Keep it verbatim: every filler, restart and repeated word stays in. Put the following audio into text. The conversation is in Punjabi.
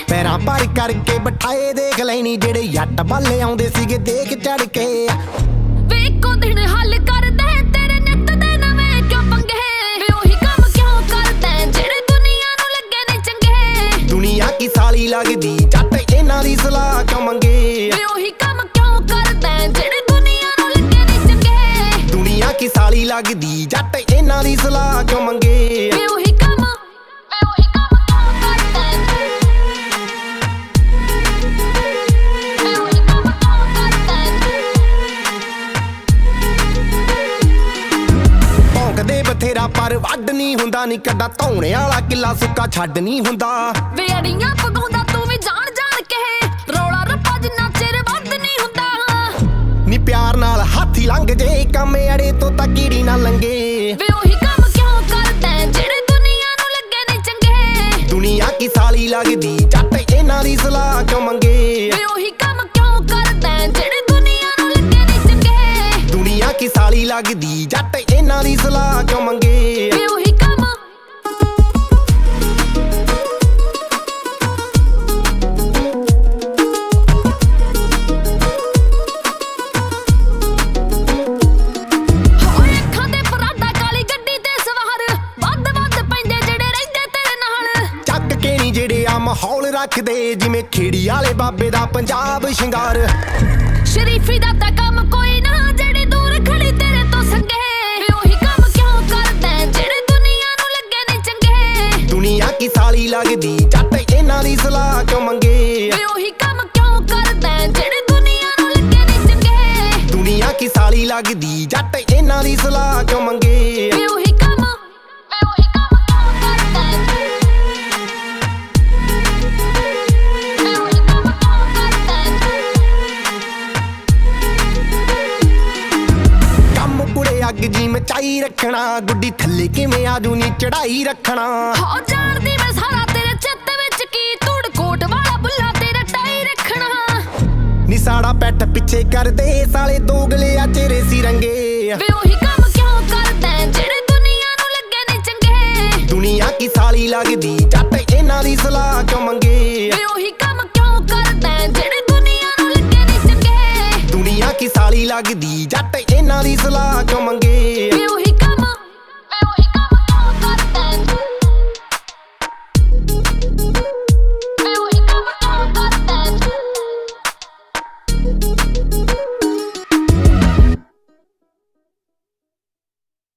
पैरां भर करके बिठाए देख लैनी जेड़े जट बाले आउंदे सीगे देख चढ़ के वे इक्को दिन हल कर दे तेरे नित दे नवें क्यों पंगे वे ओही काम क्यों करदे जेड़े दुनिया नूं लगे ने चंगे दुनिया की साली लगदी जट इन्हां दी सलाह क्यों मंगे वे ओही काम क्यों करदे जेड़े दुनिया नूं लगे ने चंगे दुनिया की साली लगदी जट इन्हां दी सलाह क्यों मंगे वे ओही काम वे ओही काम क्यों करदे वे ओही काम क्यों करदे ਭੌਂਕਦੇ ਬਥੇਰਾ ਪਰ ਵੱਢ ਨਹੀਂ ਹੁੰਦਾ ਨੀ ਕੱਡਾ ਧੌਣੇ ਵਾਲਾ ਕਿੱਲਾ ਸੁੱਕਾ ਛੱਡ ਨਹੀਂ ਹੁੰਦਾ ਵੇ ਅੜੀਆਂ ਪਗਾਉਂਦਾ ਤੂੰ ਵੀ ਜਾਣ ਜਾਣ ਕੇ ਰੌਲਾ ਰੱਪਾ ਜਿੰਨਾ ਚਿਰ ਵੱਧ ਨਹੀਂ ਹੁੰਦਾ ਨੀ ਪਿਆਰ ਨਾਲ ਹਾਥੀ ਲੰਘ ਜੇ ਕੰਮ ਅੜੇ ਤੋਂ ਤਾਂ ਕੀੜੀ ਨਾ ਲੰਗੇ ਵੇ ਉਹੀ ਕੰਮ ਕਿਉਂ ਕਰਦਾ ਜਿਹੜੇ ਦੁਨੀਆ ਨੂੰ ਲੱਗੇ ਨੇ ਚੰਗੇ ਦੁਨੀਆ ਕੀ ਸਾਲੀ ਲੱਗਦੀ ਜੱਟ ਇਹਨਾਂ ਦੀ ਸਲਾਹ ਕਿਉਂ ਮੰਗੇ ਵੇ ਉਹੀ ਕੰਮ ਕਿਉਂ ਕਰਦਾ ਜਿਹੜੇ ਦੁਨੀਆ ਨੂੰ ਲੱਗੇ ਨੇ ਚੰਗੇ ਦੁਨੀਆ ਕੀ ਸਾਲੀ ਲੱਗਦੀ ਜੱਟ ਇਹਨਾਂ ਦੀ ਸਲਾਹ ਕਿਉਂ ਮੰਗੇ ਵੇ ਉਹੀ ਕੰਮ ਹੋਏ ਅੱਖਾਂ ਦੇ ਪਰਾਦਾ ਕਾਲੀ ਗੱਡੀ ਤੇ ਸਵਾਰ ਵੱਧ ਵੱਧ ਪੈਂਦੇ ਜਿਹੜੇ ਰਹਿੰਦੇ ਤੇਰੇ ਨਾਲ ਚੱਕ ਕੇ ਨੀ ਜਿਹੜੇ ਆ ਮਾਹੌਲ ਰੱਖਦੇ ਜਿਵੇਂ ਖੇੜੀ ਵਾਲੇ ਬਾਬੇ ਦਾ ਪੰਜਾਬ ਸ਼ਿੰਗਾਰ ਸ਼ਰੀਫੀ ਦਾ ਤਾਂ ਕੰਮ ਕੋਈ ਨਾ ਜਿਹੜੇ ਦੂਰ ਖੜੀ ਤੇਰੇ ਤੋਂ ਸੰਗੇ ਵੇ ਉਹੀ ਕੰਮ ਕਿਉਂ ਕਰਦਾ ਜਿਹੜੇ ਦੁਨੀਆ ਨੂੰ ਲੱਗੇ ਨੇ ਚੰਗੇ ਦੁਨੀਆ ਕੀ ਸਾਲੀ ਲੱਗਦੀ ਜੱਟ ਇਹਨਾਂ ਦੀ ਸਲਾਹ ਕਿਉਂ ਮੰਗੇ ਵੇ ਉਹੀ ਕੰਮ ਕਿਉਂ ਕਰਦਾ ਜਿਹੜੇ ਦੁਨੀਆ ਨੂੰ ਲੱਗੇ ਨੇ ਚੰਗੇ ਦੁਨੀਆ ਕੀ ਸਾਲੀ ਲੱਗਦੀ ਜੱਟ ਇਹਨਾਂ ਦੀ ਸਲਾਹ ਕਿਉਂ ਮੰਗੇ ਵੇ ਉਹੀ ਕੰਮ ਵੇ ਉਹੀ ਕੰਮ ਕਿਉਂ ਕਰਦਾ ਵੇ ਉਹੀ ਕੰਮ ਕਿਉਂ ਕਰਦਾ ਕੰਮ ਕੁੜੇ ਅੱਗ ਜੀ ਮਚਾਈ ਰੱਖਣਾ ਗੁੱਡੀ ਥੱਲੇ ਕਿਵੇਂ ਆਜੂ ਨੀ ਚੜਾਈ ਰੱਖਣਾ ਹੋ ਜਾਣਦੀ ਮੈਂ ਸਾਰਾ ਤੇਰੇ ਚਿੱਤ ਵਿੱਚ ਕੀ ਧੂੜ ਕੋਟ ਵਾਲਾ ਬੁੱਲਾ ਤੇਰਾ ਟਾਈ ਰੱਖਣਾ ਨੀ ਸਾੜਾ ਪੈਠ ਪਿੱਛੇ ਕਰਦੇ ਸਾਲੇ ਦੋਗਲੇ ਆ ਚਿਹਰੇ ਸੀ ਰੰਗੇ ਵੇ ਉਹੀ ਕੰਮ ਕਿਉਂ ਕਰਦਾ ਜਿਹੜੇ ਦੁਨੀਆ ਨੂੰ ਲੱਗੇ ਨੇ ਚੰਗੇ ਦੁਨੀਆ ਕੀ ਸਾਲੀ ਲੱਗਦੀ ਜੱਟ ਇਹਨਾਂ ਦੀ ਸਲਾਹ ਕਿਉਂ ਮੰਗੇ ਵੇ ਉਹੀ ਕੰਮ ਕਿਉਂ ਕਰਦਾ ਜਿਹੜੇ ਦੁਨੀਆ ਨੂੰ ਲੱਗੇ ਨੇ ਚੰਗੇ ਦੁਨੀਆ ਕੀ ਸਾਲੀ ਲੱਗਦੀ ਜੱਟ ਇਹਨਾਂ ਦੀ ਸਲਾਹ ਕਿਉਂ ਮੰਗੇ ਵੇ ਉਹੀ ਕੰਮ ਵੇ ਉਹੀ ਕੰਮ ਕਿਉਂ ਕਰਦਾ ਵੇ ਉਹੀ ਕੰਮ ਕਿਉਂ ਕਰਦਾ